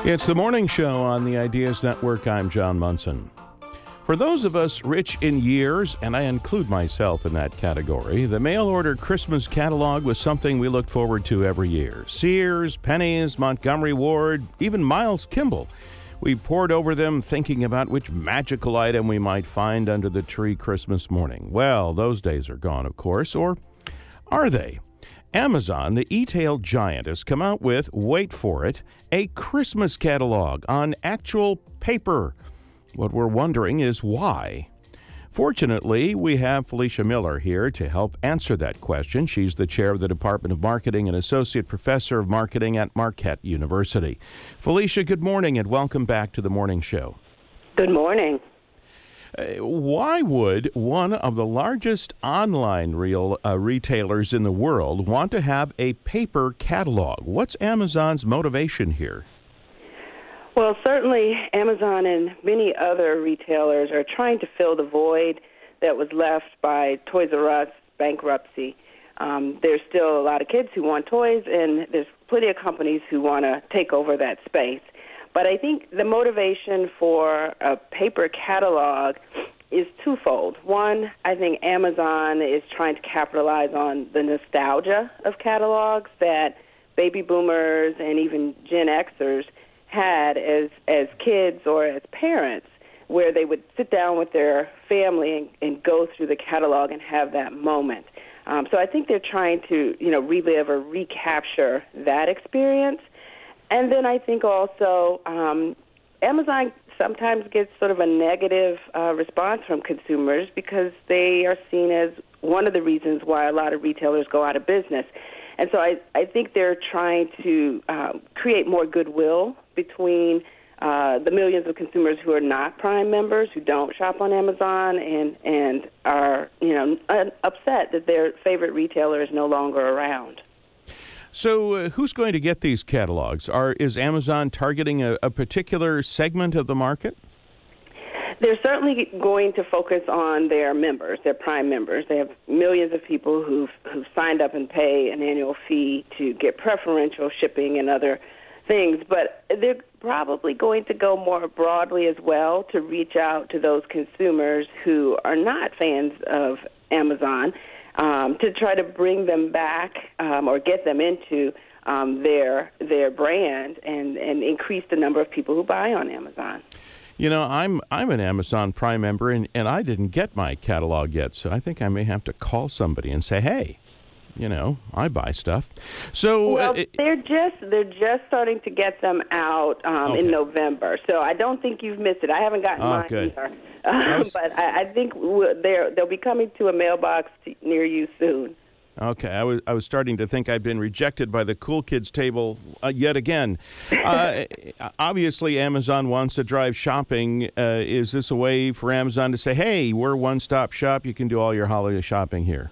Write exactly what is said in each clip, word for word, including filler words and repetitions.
It's the morning show on the Ideas Network. I'm John Munson. For those of us rich in years, and I include myself in that category, the mail-order Christmas catalog was something we looked forward to every year. Sears, Penny's, Montgomery Ward, even Miles Kimball. We pored over them thinking about which magical item we might find under the tree Christmas morning. Well, those days are gone, of course, or are they? Amazon, the e-tail giant, has come out with, wait for it, a Christmas catalog on actual paper. What we're wondering is why. Fortunately, we have Felicia Miller here to help answer that question. She's the chair of the Department of Marketing and associate professor of marketing at Marquette University. Felicia, good morning and welcome back to the morning show. Good morning. Uh, why would one of the largest online real uh, retailers in the world want to have a paper catalog? What's Amazon's motivation here? Well, certainly Amazon and many other retailers are trying to fill the void that was left by Toys R Us bankruptcy. Um, there's still a lot of kids who want toys, and there's plenty of companies who want to take over that space. But I think the motivation for a paper catalog is twofold. One, I think Amazon is trying to capitalize on the nostalgia of catalogs that baby boomers and even Gen Xers had as as kids or as parents, where they would sit down with their family and, and go through the catalog and have that moment. Um, so I think they're trying to, you know, relive or recapture that experience. And then I think also um, Amazon sometimes gets sort of a negative uh, response from consumers because they are seen as one of the reasons why a lot of retailers go out of business. And so I, I think they're trying to uh, create more goodwill between uh, the millions of consumers who are not Prime members, who don't shop on Amazon, and, and are, you know, un- upset that their favorite retailer is no longer around. So uh, who's going to get these catalogs? Are, is Amazon targeting a, a particular segment of the market? They're certainly going to focus on their members, their Prime members. They have millions of people who've, who've signed up and pay an annual fee to get preferential shipping and other things. But they're probably going to go more broadly as well to reach out to those consumers who are not fans of Amazon, um, to try to bring them back um, or get them into um, their their brand and, and increase the number of people who buy on Amazon. You know, I'm I'm an Amazon Prime member, and, and I didn't get my catalog yet, so I think I may have to call somebody and say, hey, you know, I buy stuff. So well, uh, it, they're just they're just starting to get them out um, okay. in November, so I don't think you've missed it. I haven't gotten oh, mine good. either, um, was... but I, I think they're they'll be coming to a mailbox to, near you soon. Okay, I was I was starting to think I'd been rejected by the cool kids table uh, yet again. Uh, obviously, Amazon wants to drive shopping. Uh, is this a way for Amazon to say, hey, we're a one-stop shop, you can do all your holiday shopping here?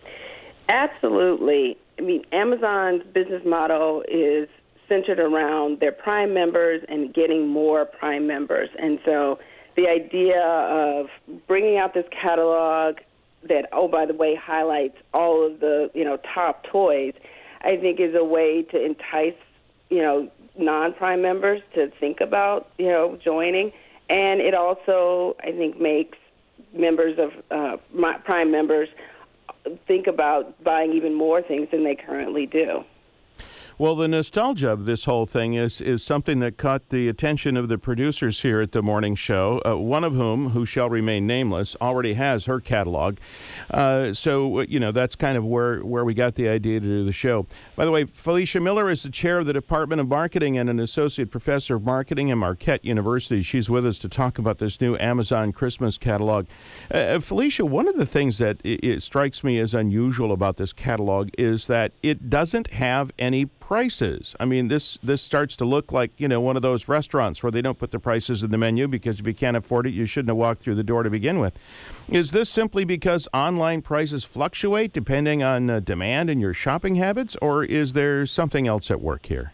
Absolutely. I mean, Amazon's business model is centered around their Prime members and getting more Prime members. And so the idea of bringing out this catalog that, oh, by the way, highlights all of the, you know, top toys, I think is a way to entice, you know, non-Prime members to think about, you know, joining. And it also, I think, makes members of uh, my Prime members think about buying even more things than they currently do. Well, the nostalgia of this whole thing is is something that caught the attention of the producers here at the morning show, uh, one of whom, who shall remain nameless, already has her catalog. Uh, so, you know, that's kind of where, where we got the idea to do the show. By the way, Felicia Miller is the chair of the Department of Marketing and an associate professor of marketing at Marquette University. She's with us to talk about this new Amazon Christmas catalog. Uh, Felicia, one of the things that it, it strikes me as unusual about this catalog is that it doesn't have any prices. I mean, this this starts to look like, you know, one of those restaurants where they don't put the prices in the menu because if you can't afford it, you shouldn't have walked through the door to begin with. Is this simply because online prices fluctuate depending on uh, demand and your shopping habits, or is there something else at work here?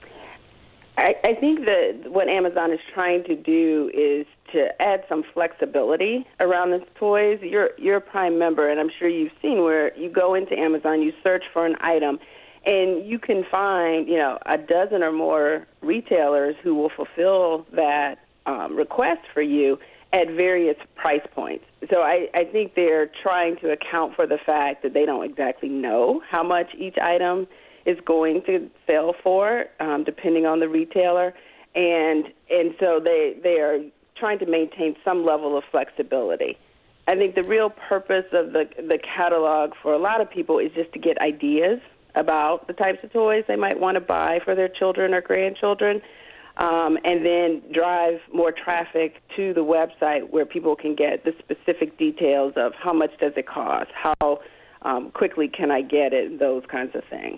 I, I think that what Amazon is trying to do is to add some flexibility around the toys. You're, you're a Prime member, and I'm sure you've seen where you go into Amazon, you search for an item, And you can find, you know, a dozen or more retailers who will fulfill that um, request for you at various price points. So I, I think they're trying to account for the fact that they don't exactly know how much each item is going to sell for, um, depending on the retailer. And and so they, they are trying to maintain some level of flexibility. I think the real purpose of the the catalog for a lot of people is just to get ideas about the types of toys they might want to buy for their children or grandchildren, um, and then drive more traffic to the website where people can get the specific details of how much does it cost, how um, quickly can I get it, those kinds of things.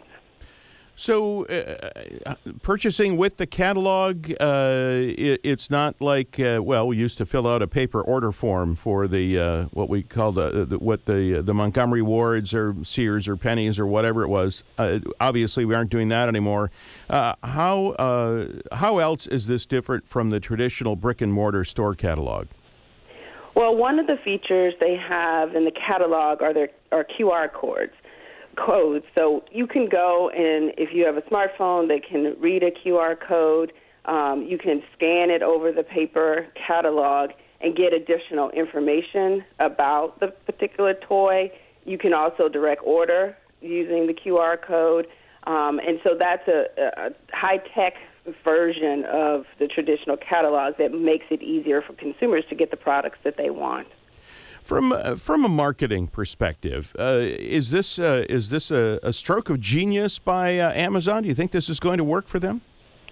So uh, purchasing with the catalog, uh, it, it's not like, uh, well, we used to fill out a paper order form for the, uh, what we call the, the what the the Montgomery Wards or Sears or Pennies or whatever it was. Uh, obviously, we aren't doing that anymore. Uh, how, uh, how else is this different from the traditional brick-and-mortar store catalog? Well, one of the features they have in the catalog are their are Q R codes. codes. So you can go and if you have a smartphone that can read a Q R code, um, you can scan it over the paper catalog and get additional information about the particular toy. You can also direct order using the Q R code. Um, and so that's a, a high-tech version of the traditional catalog that makes it easier for consumers to get the products that they want. From uh, from a marketing perspective, uh, is this uh, is this a, a stroke of genius by uh, Amazon? Do you think this is going to work for them?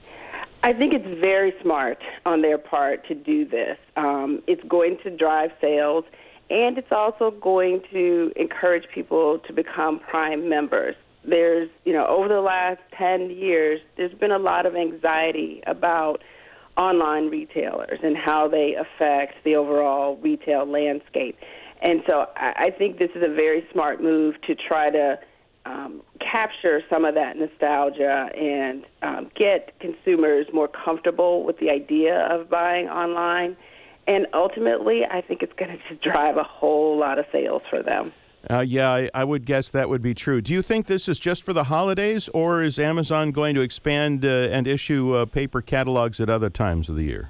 I think it's very smart on their part to do this. Um, it's going to drive sales, and it's also going to encourage people to become Prime members. There's, you know, over the last ten years, there's been a lot of anxiety about online retailers and how they affect the overall retail landscape. And so I think this is a very smart move to try to um, capture some of that nostalgia and um, get consumers more comfortable with the idea of buying online. And ultimately, I think it's going to just drive a whole lot of sales for them. Uh, yeah, I, I would guess that would be true. Do you think this is just for the holidays, or is Amazon going to expand uh, and issue uh, paper catalogs at other times of the year?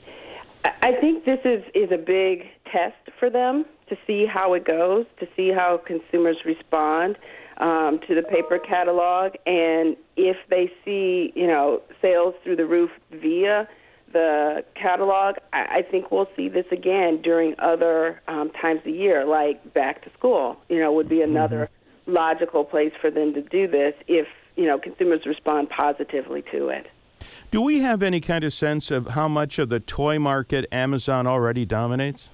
I think this is, is a big test for them to see how it goes, to see how consumers respond um, to the paper catalog, and if they see, you know, sales through the roof via the catalog, I think we'll see this again during other um, times of year, like back to school, you know, would be another mm-hmm. logical place for them to do this if, you know, consumers respond positively to it. Do we have any kind of sense of how much of the toy market Amazon already dominates?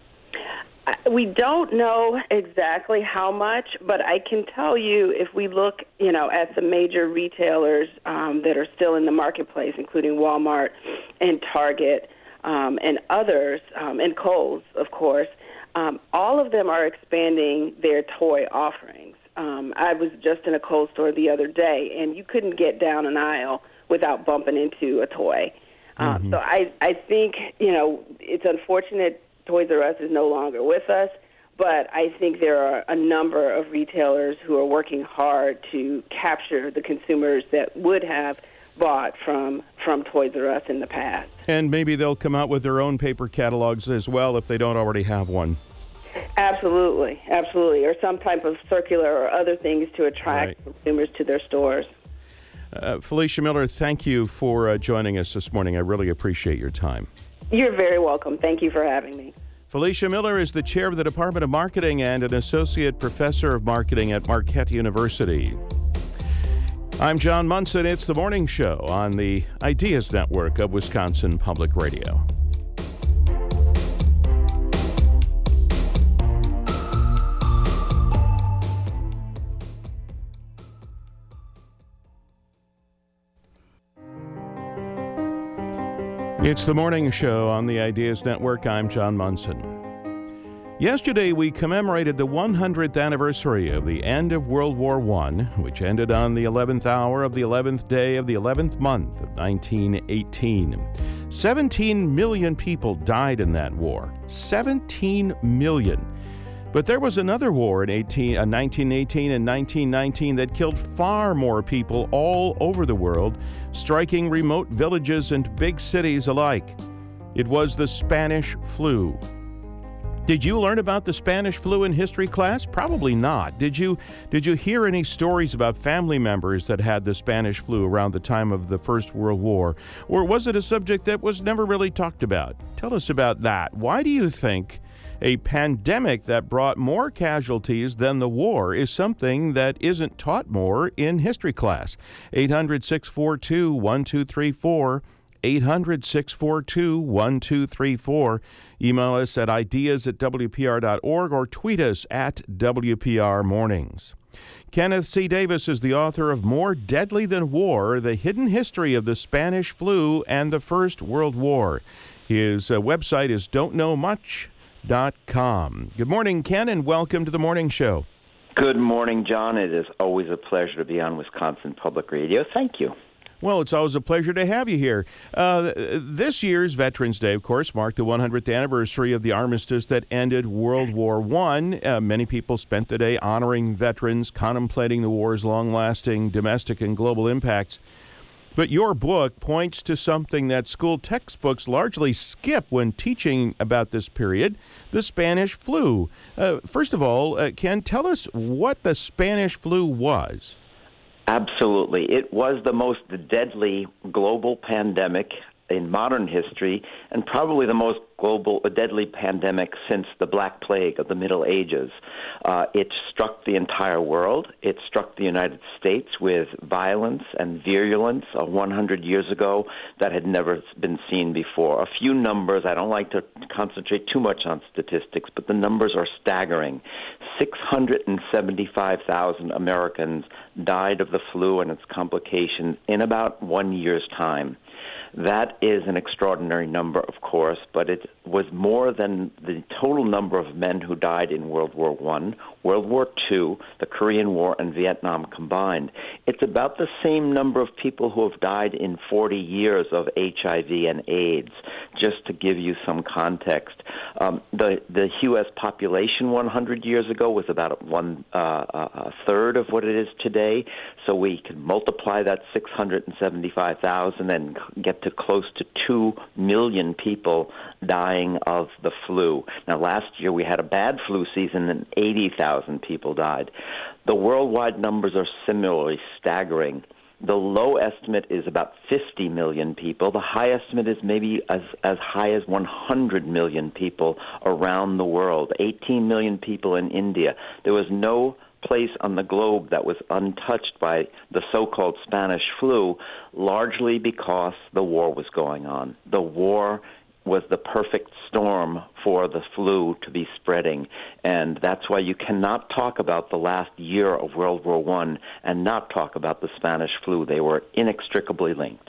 We don't know exactly how much, but I can tell you if we look, you know, at the major retailers um, that are still in the marketplace, including Walmart and Target um, and others, um, and Kohl's, of course, um, all of them are expanding their toy offerings. Um, I was just in a Kohl's store the other day, and you couldn't get down an aisle without bumping into a toy. Um, mm-hmm. So I, I think, you know, it's unfortunate Toys R Us is no longer with us, but I think there are a number of retailers who are working hard to capture the consumers that would have bought from from Toys R Us in the past. And maybe they'll come out with their own paper catalogs as well if they don't already have one. Absolutely, absolutely, or some type of circular or other things to attract right. consumers to their stores. Uh, Felicia Miller, thank you for uh, joining us this morning. I really appreciate your time. You're very welcome. Thank you for having me. Felicia Miller is the chair of the Department of Marketing and an associate professor of marketing at Marquette University. I'm John Munson. It's the morning show on the Ideas Network of Wisconsin Public Radio. It's the morning show on the Ideas Network. I'm John Munson. Yesterday, we commemorated the one hundredth anniversary of the end of World War One, which ended on the eleventh hour of the eleventh day of the eleventh month of nineteen eighteen. seventeen million people died in that war. seventeen million. But there was another war in eighteen, uh, nineteen eighteen and nineteen nineteen that killed far more people all over the world, striking remote villages and big cities alike. It was the Spanish flu. Did you learn about the Spanish flu in history class? Probably not. Did you did you hear any stories about family members that had the Spanish flu around the time of the First World War? Or was it a subject that was never really talked about? Tell us about that. Why do you think a pandemic that brought more casualties than the war is something that isn't taught more in history class? eight hundred, six four two, one two three four. eight hundred, six four two, one two three four. Email us at ideas at w p r dot org or tweet us at W P R Mornings. Kenneth C. Davis is the author of More Deadly Than War, The Hidden History of the Spanish Flu and the First World War. His uh, website is don't know much dot com. Good morning, Ken, and welcome to the Morning Show. Good morning, John. It is always a pleasure to be on Wisconsin Public Radio. Thank you. Well, it's always a pleasure to have you here. Uh, this year's Veterans Day, of course, marked the one hundredth anniversary of the armistice that ended World War One. Uh, many people spent the day honoring veterans, contemplating the war's long-lasting domestic and global impacts. But your book points to something that school textbooks largely skip when teaching about this period, the Spanish flu. Uh, first of all, uh, Ken, tell us what the Spanish flu was. Absolutely. It was the most deadly global pandemic in modern history, and probably the most global, uh, deadly pandemic since the Black Plague of the Middle Ages. Uh, it struck the entire world. It struck the United States with violence and virulence uh, one hundred years ago that had never been seen before. A few numbers, I don't like to concentrate too much on statistics, but the numbers are staggering. six hundred seventy-five thousand Americans died of the flu and its complications in about one year's time. That is an extraordinary number, of course, but it was more than the total number of men who died in World War One, World War Two, the Korean War, and Vietnam combined. It's about the same number of people who have died in forty years of H I V and AIDS, just to give you some context. Um, the, the U S population one hundred years ago was about one uh, a third of what it is today, so we can multiply that six hundred seventy-five thousand and get to close to two million people dying of the flu. Now, last year we had a bad flu season and eighty thousand people died. The worldwide numbers are similarly staggering. The low estimate is about fifty million people. The high estimate is maybe as, as high as one hundred million people around the world, eighteen million people in India. There was no place on the globe that was untouched by the so-called Spanish flu, largely because the war was going on. The war was the perfect storm for the flu to be spreading, and that's why you cannot talk about the last year of World War One and not talk about the Spanish flu. They were inextricably linked.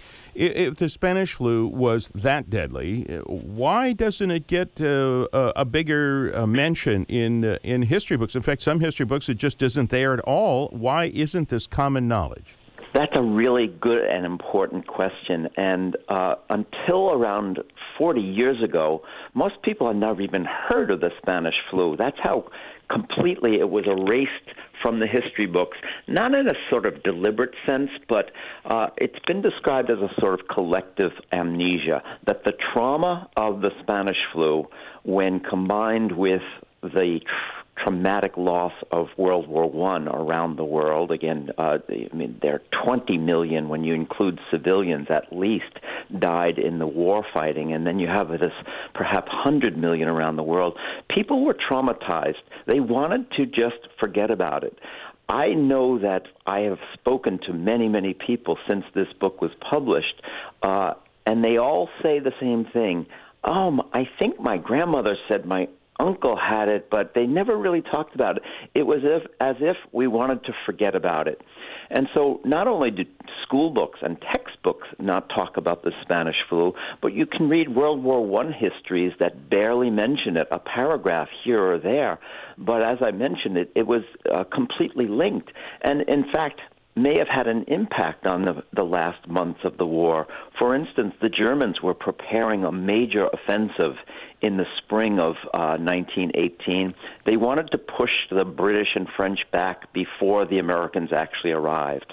If the Spanish flu was that deadly, why doesn't it get uh, a bigger uh, mention in uh, in history books? In fact, some history books, it just isn't there at all. Why isn't this common knowledge? That's a really good and important question. And uh, until around forty years ago, most people had never even heard of the Spanish flu. That's how completely it was erased from the history books, not in a sort of deliberate sense, but uh, it's been described as a sort of collective amnesia, that the trauma of the Spanish flu, when combined with the tr- traumatic loss of World War One around the world, again, uh, I mean, there are twenty million, when you include civilians at least, died in the war fighting, and then you have this perhaps one hundred million around the world. People were traumatized. They wanted to just forget about it. I know that I have spoken to many, many people since this book was published, uh, and they all say the same thing. Um, I think my grandmother said my uncle had it, but they never really talked about it. It was if, as if we wanted to forget about it. And so not only did school books and textbooks not talk about the Spanish flu, but you can read World War One histories that barely mention it, a paragraph here or there. But as I mentioned, it, it was uh, completely linked. And in fact, may have had an impact on the, the last months of the war. For instance, the Germans were preparing a major offensive in the spring of uh, nineteen eighteen. They wanted to push the British and French back before the Americans actually arrived.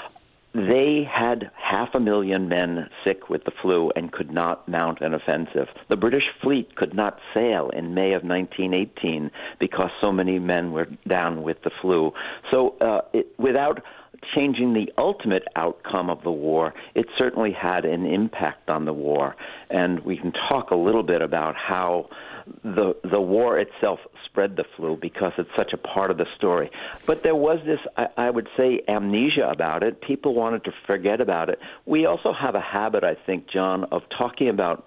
They had half a million men sick with the flu and could not mount an offensive. The British fleet could not sail in May of nineteen eighteen because so many men were down with the flu. So uh, it, without changing the ultimate outcome of the war, it certainly had an impact on the war. And we can talk a little bit about how the the war itself spread the flu because it's such a part of the story. But there was this, I, I would say, amnesia about it. People wanted to forget about it. We also have a habit, I think, John, of talking about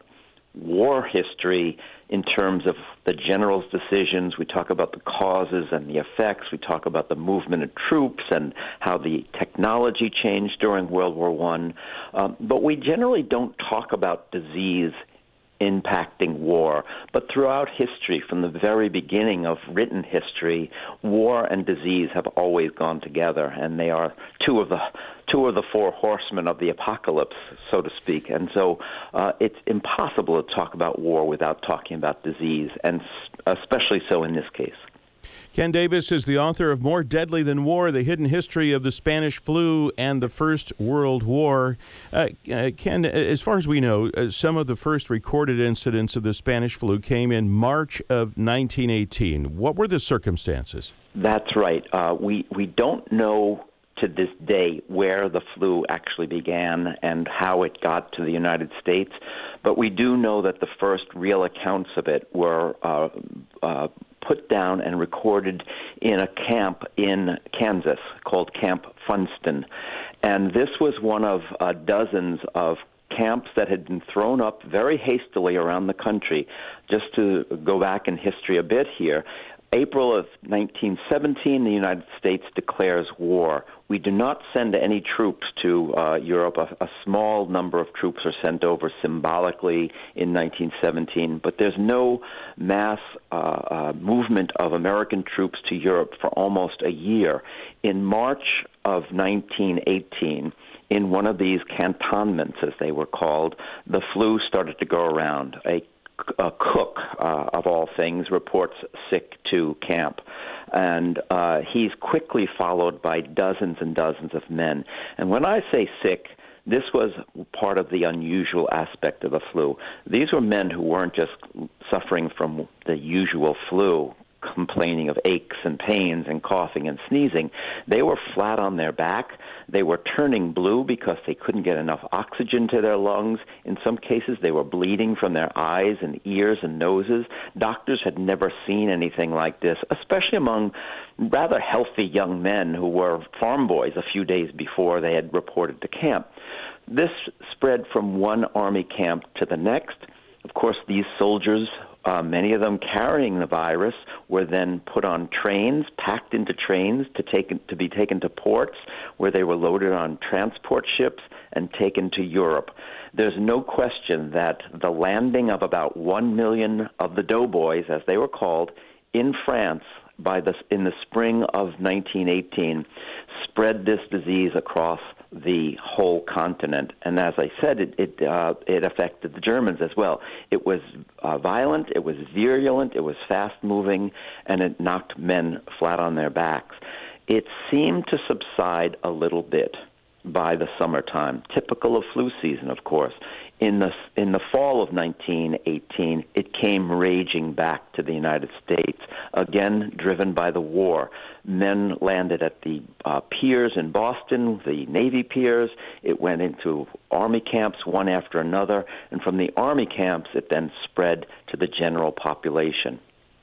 war history in terms of the general's decisions. We talk about the causes and the effects. We talk about the movement of troops and how the technology changed during World War One. Um, but we generally don't talk about disease impacting war. But throughout history, from the very beginning of written history, war and disease have always gone together, and they are two of the two of the four horsemen of the apocalypse, so to speak. And so uh, it's impossible to talk about war without talking about disease, and especially so in this case. Ken Davis is the author of More Deadly Than War, The Hidden History of the Spanish Flu and the First World War. Uh, uh, Ken, as far as we know, uh, some of the first recorded incidents of the Spanish flu came in March of nineteen eighteen. What were the circumstances? That's right. Uh, we, we don't know to this day where the flu actually began and how it got to the United States, but we do know that the first real accounts of it were uh, uh, put down and recorded in a camp in Kansas called Camp Funston. And this was one of uh, dozens of camps that had been thrown up very hastily around the country. Just to go back in history a bit here, April of nineteen seventeen, the United States declares war. We do not send any troops to uh, Europe. A, a small number of troops are sent over symbolically in nineteen seventeen, but there's no mass uh, uh, movement of American troops to Europe for almost a year. In March of nineteen eighteen, in one of these cantonments, as they were called, the flu started to go around. A A cook, uh, of all things, reports sick to camp. And uh, he's quickly followed by dozens and dozens of men. And when I say sick, this was part of the unusual aspect of the flu. These were men who weren't just suffering from the usual flu, complaining of aches and pains and coughing and sneezing. They were flat on their back. They were turning blue because they couldn't get enough oxygen to their lungs. In some cases, they were bleeding from their eyes and ears and noses. Doctors had never seen anything like this, especially among rather healthy young men who were farm boys a few days before they had reported to camp. This spread from one army camp to the next. Of course, these soldiers, Uh, many of them carrying the virus, were then put on trains, packed into trains to take to be taken to ports, where they were loaded on transport ships and taken to Europe. There's no question that the landing of about one million of the doughboys, as they were called, in France by the in the spring of nineteen eighteen spread this disease across the whole continent. And as I said, it it, uh, it affected the Germans as well. It was uh, violent, it was virulent, it was fast-moving, and it knocked men flat on their backs. It seemed to subside a little bit by the summertime, typical of flu season, of course. In the in the fall of nineteen eighteen, it came raging back to the United States, again driven by the war. Men landed at the uh, piers in Boston, the Navy piers. It went into Army camps one after another, and from the Army camps, it then spread to the general population.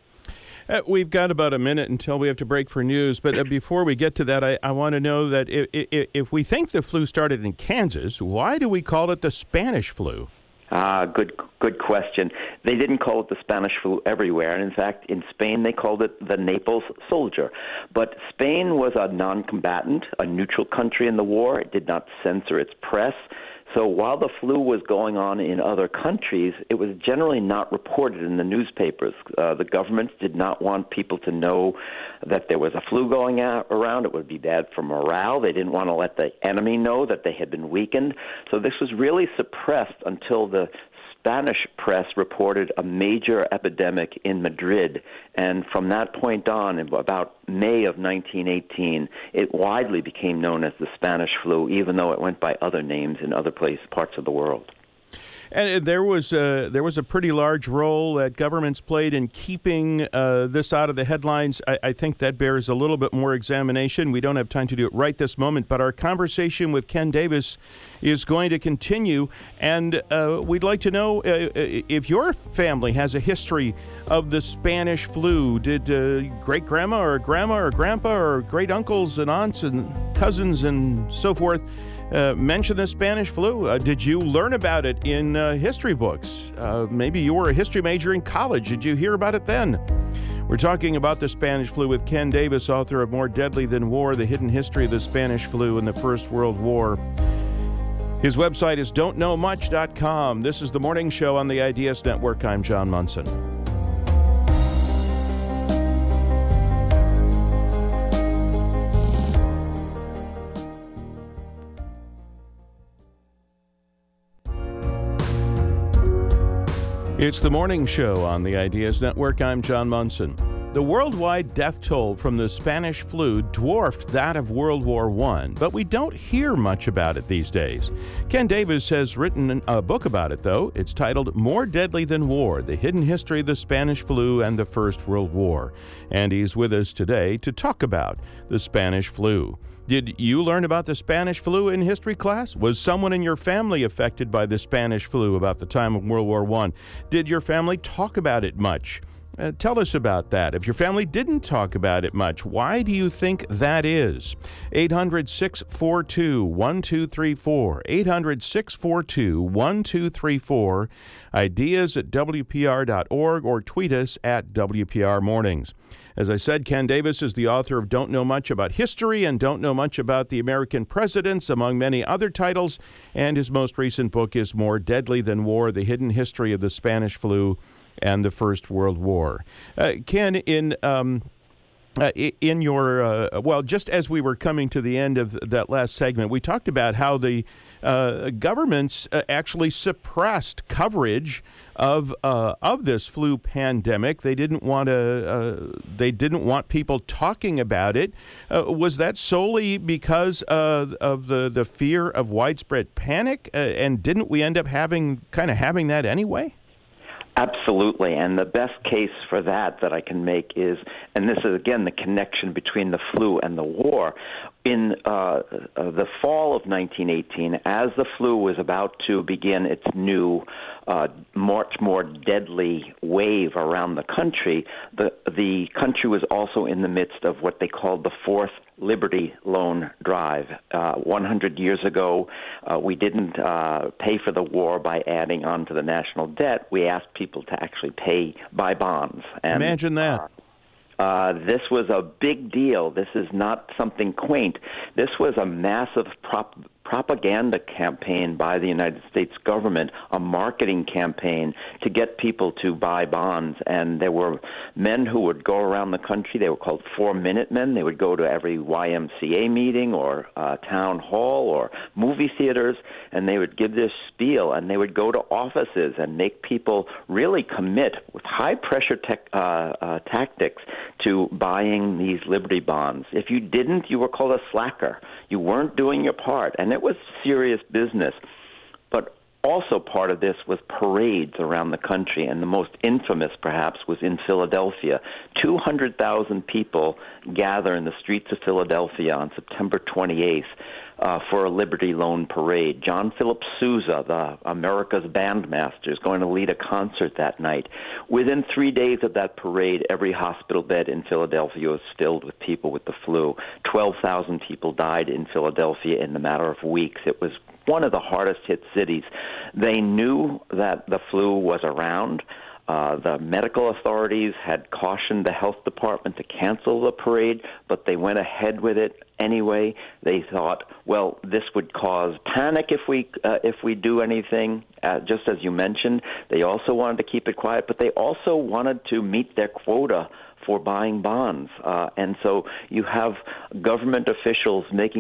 Uh, we've got about a minute until we have to break for news, but uh, before we get to that, I, I want to know that if, if, if we think the flu started in Kansas, why do we call it the Spanish flu? Ah, good good question. They didn't call it the Spanish flu everywhere, and in fact, in Spain, they called it the Naples soldier. But Spain was a non-combatant, a neutral country in the war. It did not censor its press. So while the flu was going on in other countries, it was generally not reported in the newspapers. Uh, the government did not want people to know that there was a flu going out, around. It would be bad for morale. They didn't want to let the enemy know that they had been weakened. So this was really suppressed until the Spanish press reported a major epidemic in Madrid, and from that point on, in about May of nineteen eighteen, it widely became known as the Spanish flu, even though it went by other names in other places, parts of the world. And there was a, there was a pretty large role that governments played in keeping uh, this out of the headlines. I, I think that bears a little bit more examination. We don't have time to do it right this moment, but our conversation with Ken Davis is going to continue. And uh, we'd like to know uh, if your family has a history of the Spanish flu. Did uh, great-grandma or grandma or grandpa or great-uncles and aunts and cousins and so forth Uh, mention the Spanish flu? Uh, did you learn about it in uh, history books? Uh, maybe you were a history major in college. Did you hear about it then? We're talking about the Spanish flu with Ken Davis, author of More Deadly Than War, The Hidden History of the Spanish Flu in the First World War. His website is don't know much dot com. This is The Morning Show on the Ideas Network. I'm John Munson. It's The Morning Show on the Ideas Network. I'm John Munson. The worldwide death toll from the Spanish flu dwarfed that of World War One, but we don't hear much about it these days. Ken Davis has written a book about it, though. It's titled More Deadly Than War, The Hidden History of the Spanish Flu and the First World War. And he's with us today to talk about the Spanish flu. Did you learn about the Spanish flu in history class? Was someone in your family affected by the Spanish flu about the time of World War One? Did your family talk about it much? Uh, tell us about that. If your family didn't talk about it much, why do you think that is? eight hundred, six four two, one two three four. eight hundred, six four two, one two three four. Ideas at W P R dot org or tweet us at W P R Mornings. As I said, Ken Davis is the author of Don't Know Much About History and Don't Know Much About the American Presidents, among many other titles, and his most recent book is More Deadly Than War, The Hidden History of the Spanish Flu and the First World War. Uh, Ken, in um, uh, in your, uh, well, just as we were coming to the end of that last segment, we talked about how the uh, governments uh, actually suppressed coverage of uh, of this flu pandemic. They didn't want to. Uh, they didn't want people talking about it. Uh, was that solely because uh, of the the fear of widespread panic? Uh, and didn't we end up having kind of having that anyway? Absolutely, and the best case for that that I can make is, and this is again the connection between the flu and the war, in uh, uh, the fall of nineteen eighteen, as the flu was about to begin its new, uh, much more deadly wave around the country, the the country was also in the midst of what they called the Fourth Liberty Loan Drive. Uh, one hundred years ago, uh, we didn't uh, pay for the war by adding on to the national debt. We asked people to actually pay by bonds. And, Imagine that. Uh, Uh, this was a big deal. This is not something quaint. This was a massive prop- propaganda campaign by the United States government, a marketing campaign to get people to buy bonds. And there were men who would go around the country. They were called Four-Minute Men. They would go to every Y M C A meeting or uh, town hall or movie theaters, and they would give this spiel, and they would go to offices and make people really commit with high-pressure tech, uh, uh, tactics to buying these Liberty bonds. If you didn't, you were called a slacker. You weren't doing your part, and it was serious business. But also part of this was parades around the country, and the most infamous, perhaps, was in Philadelphia. two hundred thousand people gather in the streets of Philadelphia on September twenty-eighth uh, for a Liberty Loan parade. John Philip Sousa, the America's bandmaster, is going to lead a concert that night. Within three days of that parade, every hospital bed in Philadelphia was filled with people with the flu. twelve thousand people died in Philadelphia in the matter of weeks. It was one of the hardest hit cities. They knew that the flu was around. Uh, the medical authorities had cautioned the health department to cancel the parade, but they went ahead with it anyway. They thought, well, this would cause panic if we uh, if we do anything. Uh, just as you mentioned, they also wanted to keep it quiet, but they also wanted to meet their quota for buying bonds. Uh, and so you have government officials making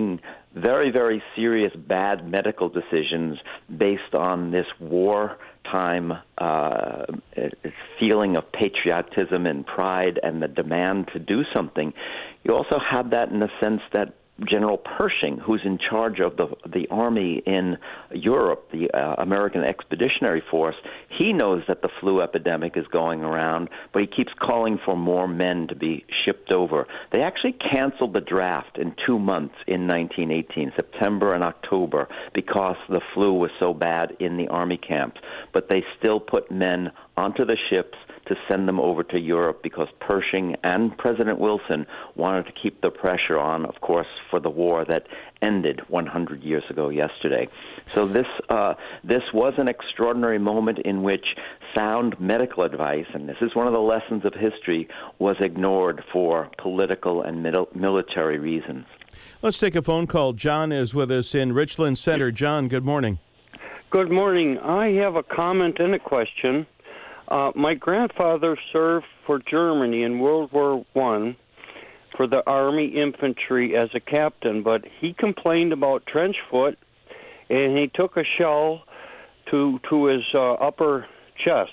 very, very serious bad medical decisions based on this wartime uh, feeling of patriotism and pride and the demand to do something. You also have that in the sense that General Pershing, who's in charge of the the army in Europe, the uh, American Expeditionary Force, he knows that the flu epidemic is going around, but he keeps calling for more men to be shipped over. They actually canceled the draft in two months in nineteen eighteen, September and October, because the flu was so bad in the army camps. But they still put men onto the ships to send them over to Europe because Pershing and President Wilson wanted to keep the pressure on, of course, for the war that ended one hundred years ago yesterday. So this uh, this was an extraordinary moment in which sound medical advice, and this is one of the lessons of history, was ignored for political and mil- military reasons. Let's take a phone call. John is with us in Richland Center. John, good morning. Good morning. I have a comment and a question. Uh, my grandfather served for Germany in World War One for the Army Infantry as a captain, but he complained about trench foot, and he took a shell to to his uh, upper chest.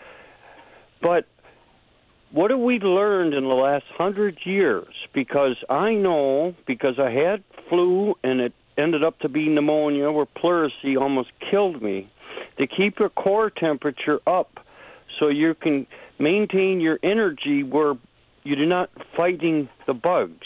But what have we learned in the last hundred years? Because I know, because I had flu and it ended up to be pneumonia where pleurisy almost killed me, to keep your core temperature up so you can maintain your energy where you're not fighting the bugs.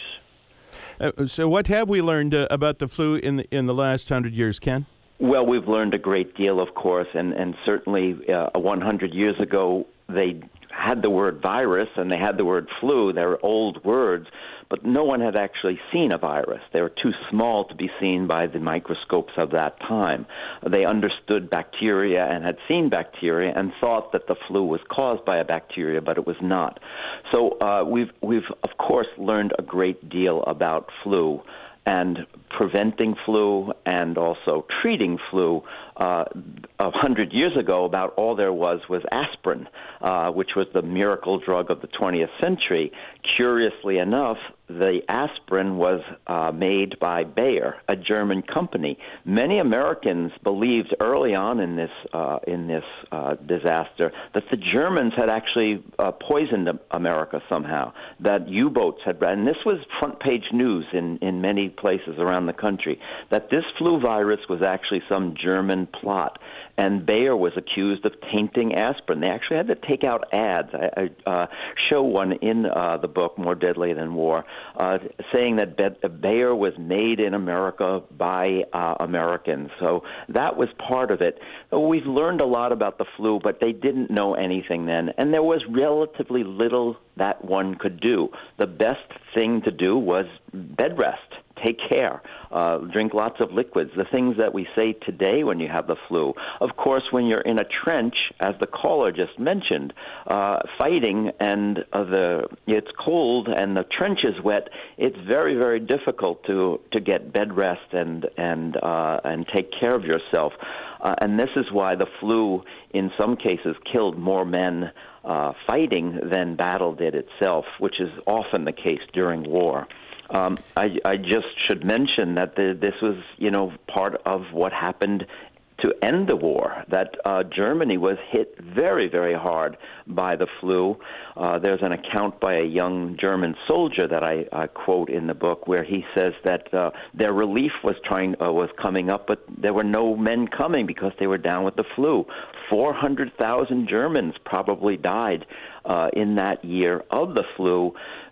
Uh, so what have we learned uh, about the flu in the, in the last hundred years, Ken? Well, we've learned a great deal, of course, and, and certainly uh, one hundred years ago they had the word virus and they had the word flu. They're old words, but no one had actually seen a virus. They were too small to be seen by the microscopes of that time. They understood bacteria and had seen bacteria and thought that the flu was caused by a bacteria, but it was not. So uh, we've, we've, of course, learned a great deal about flu and preventing flu and also treating flu. Uh, a hundred years ago, about all there was was aspirin, uh, which was the miracle drug of the twentieth century. Curiously enough, the aspirin was uh, made by Bayer, a German company. Many Americans believed early on in this uh, in this uh, disaster that the Germans had actually uh, poisoned America somehow, that U-boats had, and this was front page news in, in many places around the country, that this flu virus was actually some German plot. And Bayer was accused of tainting aspirin. They actually had to take out ads. I, I uh, show one in uh, the book, More Deadly Than War, uh, saying that Be- Bayer was made in America by uh, Americans. So that was part of it. We've learned a lot about the flu, but they didn't know anything then. And there was relatively little that one could do. The best thing to do was bed rest. Take care. Uh, drink lots of liquids. The things that we say today when you have the flu. Of course, when you're in a trench, as the caller just mentioned, uh, fighting and uh, the it's cold and the trench is wet, it's very, very difficult to, to get bed rest and and uh, and take care of yourself. Uh, and this is why the flu, in some cases, killed more men uh, fighting than battle did itself, which is often the case during war. Um, I, I just should mention that the, this was, you know, part of what happened to end the war, that uh, Germany was hit very, very hard by the flu. Uh, there's an account by a young German soldier that I, I quote in the book where he says that uh, their relief was trying uh, was coming up, but there were no men coming because they were down with the flu. four hundred thousand Germans probably died uh, in that year of the flu.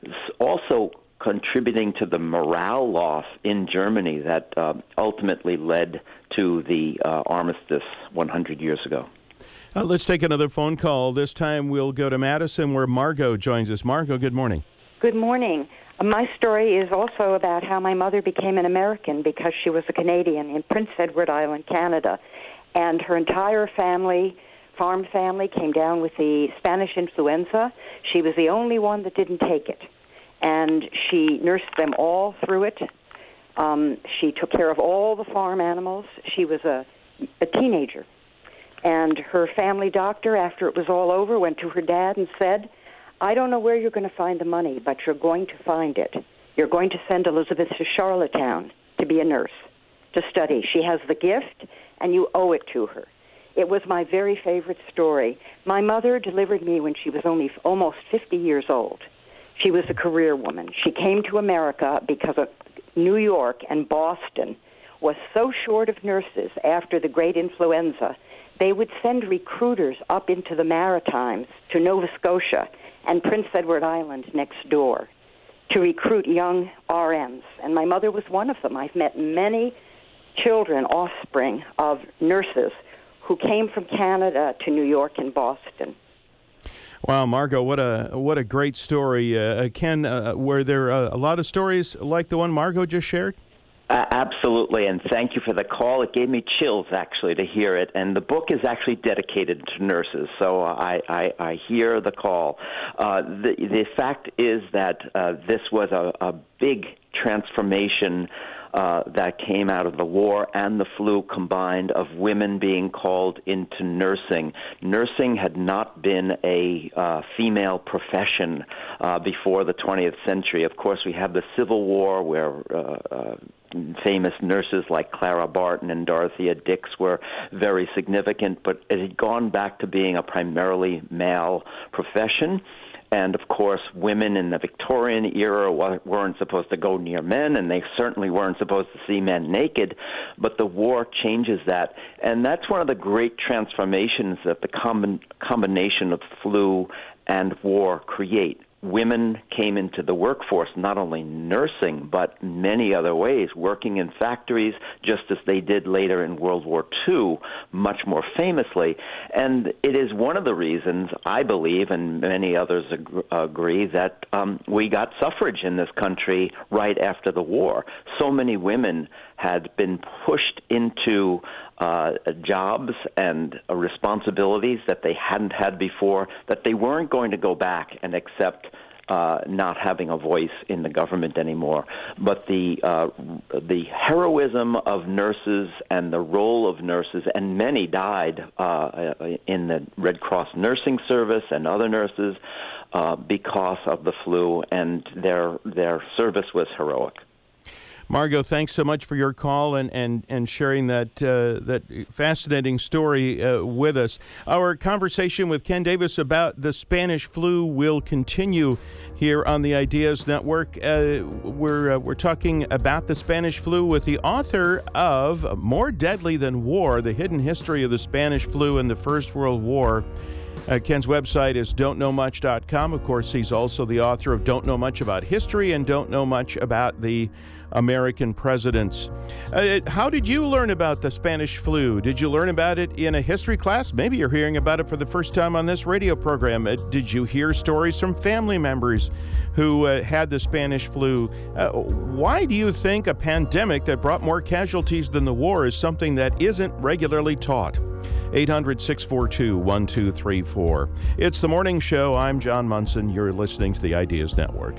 Also contributing to the morale loss in Germany that uh, ultimately led to the uh, armistice one hundred years ago. Uh, let's take another phone call. This time we'll go to Madison, where Margot joins us. Margot, good morning. Good morning. Uh, my story is also about how my mother became an American because she was a Canadian in Prince Edward Island, Canada. And her entire family, farm family, came down with the Spanish influenza. She was the only one that didn't take it. And she nursed them all through it. Um, she took care of all the farm animals. She was a, a teenager. And her family doctor, after it was all over, went to her dad and said, I don't know where you're going to find the money, but you're going to find it. You're going to send Elizabeth to Charlottetown to be a nurse, to study. She has the gift, and you owe it to her. It was my very favorite story. My mother delivered me when she was only almost fifty years old. She was a career woman. She came to America because of New York and Boston was so short of nurses after the great influenza, they would send recruiters up into the Maritimes to Nova Scotia and Prince Edward Island next door to recruit young R Ns. And my mother was one of them. I've met many children, offspring of nurses, who came from Canada to New York and Boston. Wow, Margot, what a what a great story. Uh, Ken, uh, were there uh, a lot of stories like the one Margot just shared? Uh, absolutely, and thank you for the call. It gave me chills, actually, to hear it. And the book is actually dedicated to nurses, so I, I, I hear the call. Uh, the, the fact is that uh, this was a, a big transformation Uh, that came out of the war and the flu combined, of women being called into nursing. Nursing had not been a uh, female profession uh, before the twentieth century. Of course, we have the Civil War, where uh, uh, famous nurses like Clara Barton and Dorothea Dix were very significant, but it had gone back to being a primarily male profession. And, of course, women in the Victorian era weren't supposed to go near men, and they certainly weren't supposed to see men naked. But the war changes that. And that's one of the great transformations that the com- combination of flu and war create. Women came into the workforce, not only nursing, but many other ways, working in factories, just as they did later in World War Two, much more famously. And it is one of the reasons, I believe, and many others ag- agree, that um, we got suffrage in this country right after the war. So many women had been pushed into uh, jobs and uh, responsibilities that they hadn't had before, that they weren't going to go back and accept uh, not having a voice in the government anymore. But the uh, the heroism of nurses and the role of nurses, and many died uh, in the Red Cross nursing service and other nurses uh, because of the flu, and their their service was heroic. Margot, thanks so much for your call and, and, and sharing that uh, that fascinating story uh, with us. Our conversation with Ken Davis about the Spanish flu will continue here on the Ideas Network. Uh, we're uh, we're talking about the Spanish flu with the author of More Deadly Than War: The Hidden History of the Spanish Flu and the First World War. Uh, Ken's website is don't know much dot com. Of course, he's also the author of Don't Know Much About History and Don't Know Much About the American Presidents. Uh, how did you learn about the Spanish flu? Did you learn about it in a history class? Maybe you're hearing about it for the first time on this radio program. Uh, did you hear stories from family members who uh, had the Spanish flu? Uh, why do you think a pandemic that brought more casualties than the war is something that isn't regularly taught? eight hundred, six four two, one two three four. It's The Morning Show. I'm John Munson. You're listening to the Ideas Network.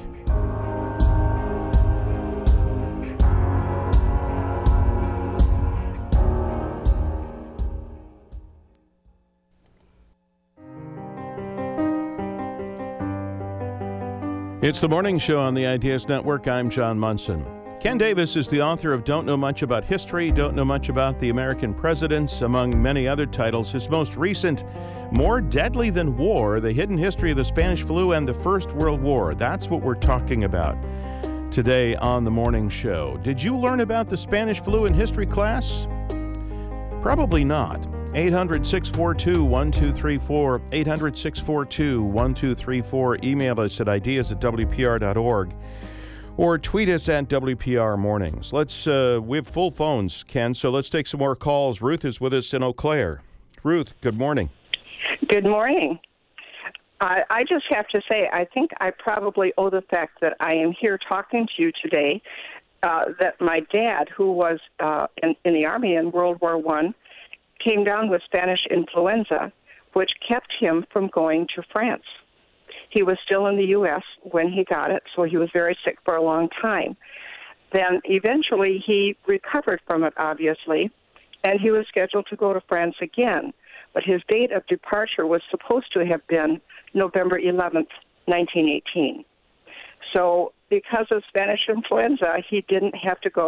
It's The Morning Show on the Ideas Network. I'm John Munson. Ken Davis is the author of Don't Know Much About History, Don't Know Much About the American Presidents, among many other titles. His most recent, More Deadly Than War: The Hidden History of the Spanish Flu and the First World War. That's what we're talking about today on The Morning Show. Did you learn about the Spanish flu in history class? Probably not. eight hundred, six four two, one two three four, eight hundred, six four two, one two three four. Email us at ideas at w p r dot org. Or tweet us at W P R Mornings. Let's, uh, we have full phones, Ken, so let's take some more calls. Ruth is with us in Eau Claire. Ruth, good morning. Good morning. I, I just have to say, I think I probably owe the fact that I am here talking to you today, uh, that my dad, who was uh, in, in the Army in World War One, came down with Spanish influenza, which kept him from going to France. He was still in the U S when he got it, so he was very sick for a long time. Then eventually he recovered from it, obviously, and he was scheduled to go to France again. But his date of departure was supposed to have been November eleventh, nineteen eighteen. So because of Spanish influenza, he didn't have to go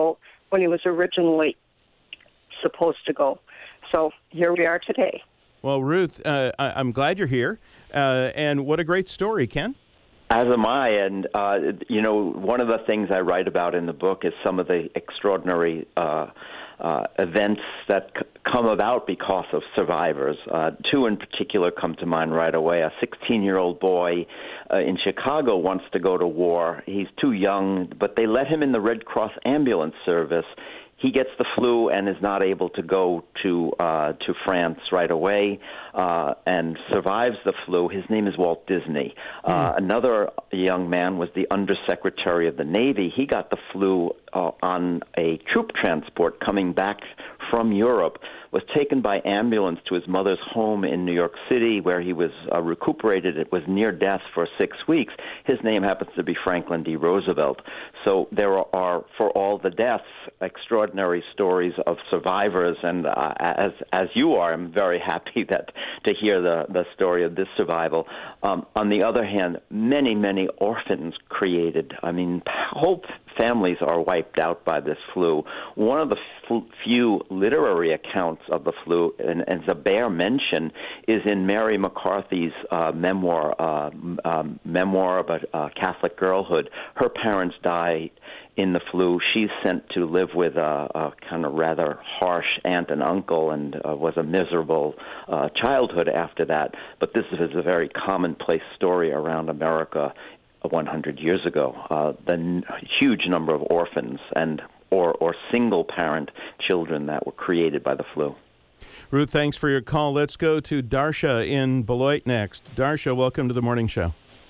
when he was originally supposed to go. So here we are today. Well, Ruth, uh, I- I'm glad you're here, uh, and what a great story, Ken. As am I, and, uh, you know, one of the things I write about in the book is some of the extraordinary uh, uh, events that c- come about because of survivors. Uh, two in particular come to mind right away. A sixteen-year-old boy uh, in Chicago wants to go to war. He's too young, but they let him in the Red Cross ambulance service. He gets the flu and is not able to go to uh, to France right away uh, and survives the flu. His name is Walt Disney. Uh, mm. Another young man was the Undersecretary of the Navy. He got the flu uh, on a troop transport coming back from Europe, was taken by ambulance to his mother's home in New York City, where he was uh, recuperated. It was near death for six weeks. His name happens to be Franklin D. Roosevelt. So there are, for all the deaths, extraordinary stories of survivors, and uh, as as you are, I'm very happy that to hear the, the story of this survival. Um, on the other hand, many, many orphans created. I mean, whole families are wiped out by this flu. One of the f- few literary accounts of the flu, and, and it's a bare mention, is in Mary McCarthy's uh, memoir, uh, um, memoir of a uh, Catholic girlhood. Her parents died in the flu. She's sent to live with a, a kind of rather harsh aunt and uncle, and uh, was a miserable uh, childhood after that. But this is a very commonplace story around America one hundred years ago. Uh, the n- huge number of orphans and or, or single-parent children that were created by the flu. Ruth, thanks for your call. Let's go to Darsha in Beloit next. Darsha, welcome to the morning show.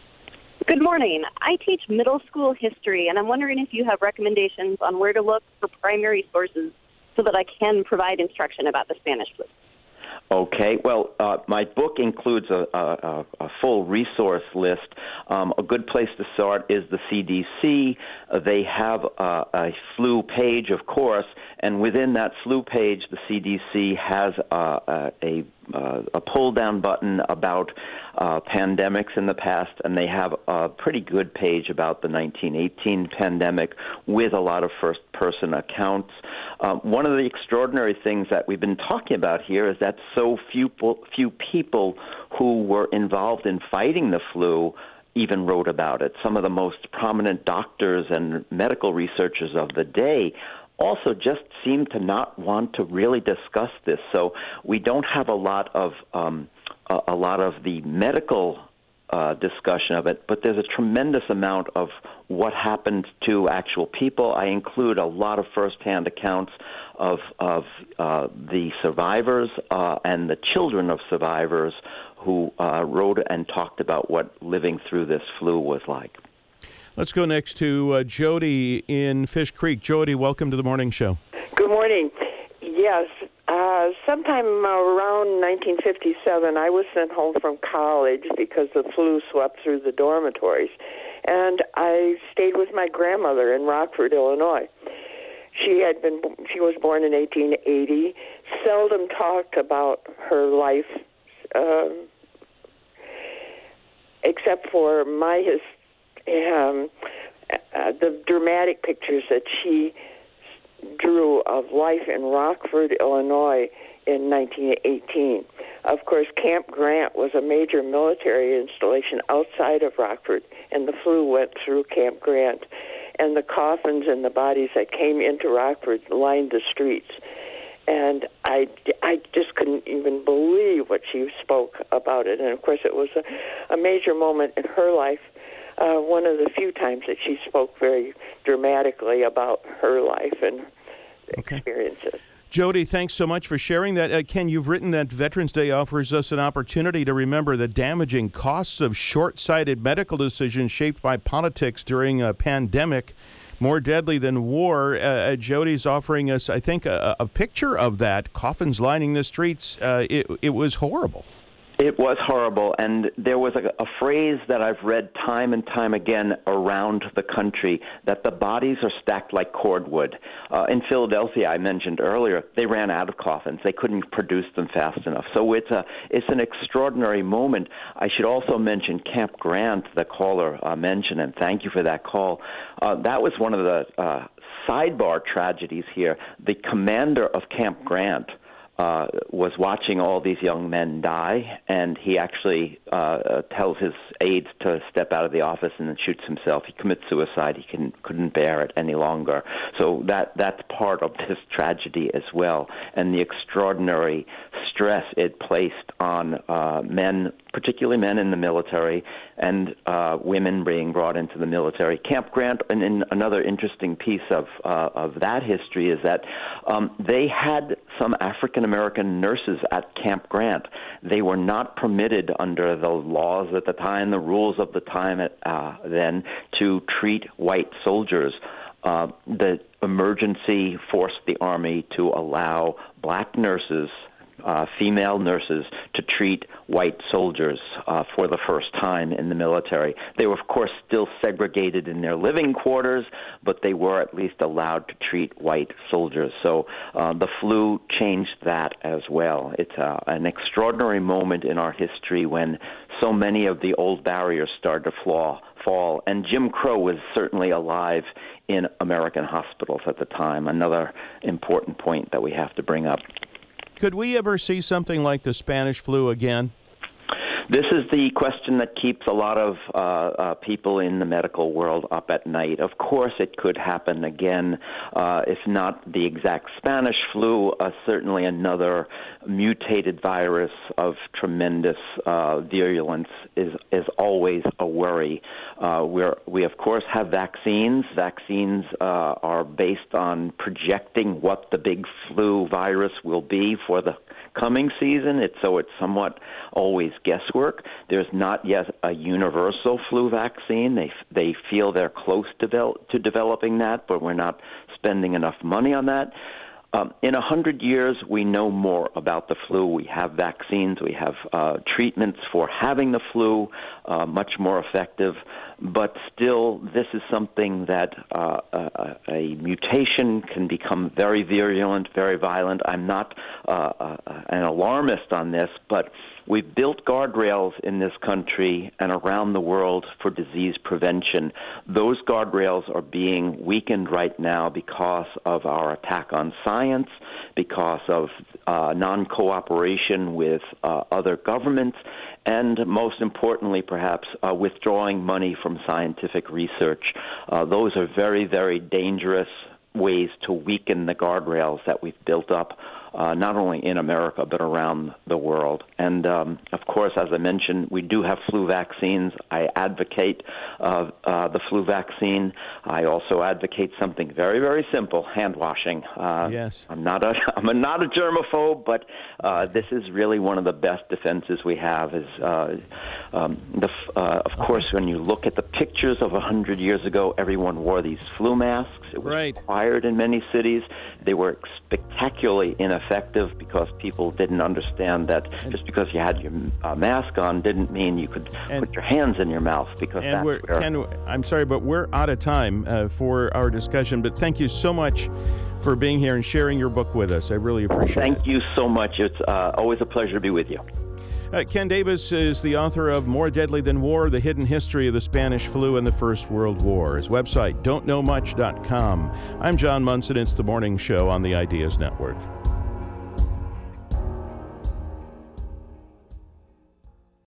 Good morning. I teach middle school history, and I'm wondering if you have recommendations on where to look for primary sources so that I can provide instruction about the Spanish flu. Okay. Well, uh, my book includes a, a, a full resource list. Um, a good place to start is the C D C. Uh, they have uh, a flu page, of course, and within that flu page, the C D C has uh, a, a Uh, a pull-down button about uh, pandemics in the past, and they have a pretty good page about the nineteen eighteen pandemic with a lot of first-person accounts. Uh, one of the extraordinary things that we've been talking about here is that so few, few people who were involved in fighting the flu even wrote about it. Some of the most prominent doctors and medical researchers of the day also just seem to not want to really discuss this. So we don't have a lot of um, a, a lot of the medical uh, discussion of it, but there's a tremendous amount of what happened to actual people. I include a lot of firsthand accounts of of uh, the survivors uh, and the children of survivors who uh, wrote and talked about what living through this flu was like. Let's go next to uh, Jody in Fish Creek. Jody, welcome to the morning show. Good morning. Yes, uh, sometime around nineteen fifty-seven, I was sent home from college because the flu swept through the dormitories, and I stayed with my grandmother in Rockford, Illinois. She had been she was born in eighteen eighty. Seldom talked about her life, uh, except for my his. Um, uh, the dramatic pictures that she drew of life in Rockford, Illinois in nineteen eighteen. Of course, Camp Grant was a major military installation outside of Rockford, and the flu went through Camp Grant. And the coffins and the bodies that came into Rockford lined the streets. And I, I just couldn't even believe what she spoke about it. And, of course, it was a, a major moment in her life. Uh, one of the few times that she spoke very dramatically about her life and okay. experiences. Jody, thanks so much for sharing that. Uh, Ken, you've written that Veterans Day offers us an opportunity to remember the damaging costs of short-sighted medical decisions shaped by politics during a pandemic, more deadly than war. Uh, Jody's offering us, I think, a, a picture of that. Coffins lining the streets. Uh, it, it was horrible. It was horrible, and there was a, a phrase that I've read time and time again around the country, that the bodies are stacked like cordwood. Uh, in Philadelphia, I mentioned earlier, they ran out of coffins. They couldn't produce them fast enough. So it's a it's an extraordinary moment. I should also mention Camp Grant, the caller uh, mentioned, and thank you for that call. Uh, that was one of the uh, sidebar tragedies here. The commander of Camp Grant Uh, was watching all these young men die, and he actually uh, tells his aides to step out of the office and then shoots himself. He commits suicide. He can, couldn't bear it any longer. So that that's part of this tragedy as well, and the extraordinary stress it placed on uh, men, particularly men in the military, and uh, women being brought into the military. Camp Grant, and, and another interesting piece of uh, of that history is that um, they had some African American nurses at Camp Grant. They were not permitted under the laws at the time, the rules of the time uh, then, to treat white soldiers. Uh, the emergency forced the Army to allow black nurses, Uh, female nurses, to treat white soldiers uh, for the first time in the military. They were, of course, still segregated in their living quarters, but they were at least allowed to treat white soldiers. So uh, the flu changed that as well. It's uh, an extraordinary moment in our history when so many of the old barriers started to flaw, fall, and Jim Crow was certainly alive in American hospitals at the time. Another important point that we have to bring up. Could we ever see something like the Spanish flu again? This is the question that keeps a lot of uh, uh, people in the medical world up at night. Of course, it could happen again, uh, if not the exact Spanish flu, uh, certainly another mutated virus of tremendous uh, virulence is is always a worry. Uh, we're, we, of course, have vaccines. Vaccines uh, are based on projecting what the big flu virus will be for the coming season. It's so it's somewhat always guesswork. There's not yet a universal flu vaccine. They they feel they're close to, devel- to developing that, but we're not spending enough money on that. Um, in a hundred years, we know more about the flu. We have vaccines. We have uh, treatments for having the flu, uh, much more effective. But still, this is something that uh, a, a mutation can become very virulent, very violent. I'm not uh, uh, an alarmist on this, but we've built guardrails in this country and around the world for disease prevention. Those guardrails are being weakened right now because of our attack on science, because of uh, non-cooperation with uh, other governments, and most importantly, perhaps, uh, withdrawing money from scientific research. Uh, those are very, very dangerous ways to weaken the guardrails that we've built up, uh, not only in America, but around the world. And, um, of course, as I mentioned, we do have flu vaccines. I advocate uh, uh, the flu vaccine. I also advocate something very, very simple, hand washing. Uh, yes. I'm not a, I'm a, not a germaphobe, but uh, this is really one of the best defenses we have. Is uh, um, the, uh, Of course, when you look at the pictures of one hundred years ago, everyone wore these flu masks. It was right. required in many cities. They were spectacularly ineffective because people didn't understand that just because you had your uh, mask on didn't mean you could and, put your hands in your mouth. Because and that's we're, where... Ken, I'm sorry, but we're out of time uh, for our discussion. But thank you so much for being here and sharing your book with us. I really appreciate thank it. Thank you so much. It's uh, always a pleasure to be with you. Uh, Ken Davis is the author of More Deadly Than War, The Hidden History of the Spanish Flu and the First World War. His website, don't know much dot com. I'm John Munson. It's the morning show on the Ideas Network.